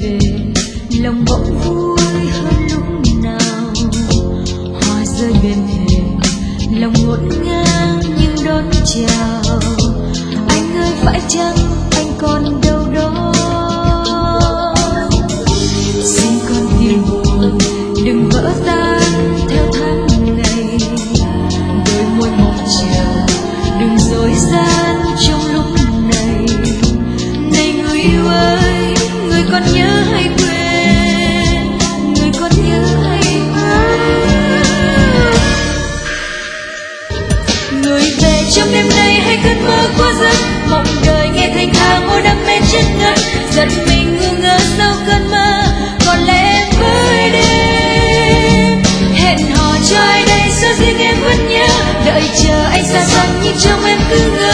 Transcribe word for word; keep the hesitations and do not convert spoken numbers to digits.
về, lòng bỗng vui hơn lúc nào. Hoa rơi bên thềm, lòng ngổn ngang nhưng đón chào. Anh ơi phải chăng anh còn đâu đó? Xin con tìm buồn đừng vỡ tan theo tháng ngày, đôi môi mong chờ đừng dối gian trong lúc này. Này người yêu ơi, người còn nhớ hay quên? Người còn nhớ hay quên? Người về trong đêm nay hay cơn mơ qua giấc mộng đời, nghe thanh thang môi đam mê chết ngất, giật mình ngu ngơ sau cơn mơ. Có lẽ em mới đến hẹn hò cho ai đây, sao riêng em vẫn nhớ đợi chờ anh xa xăm nhưng trong em cứ ngỡ.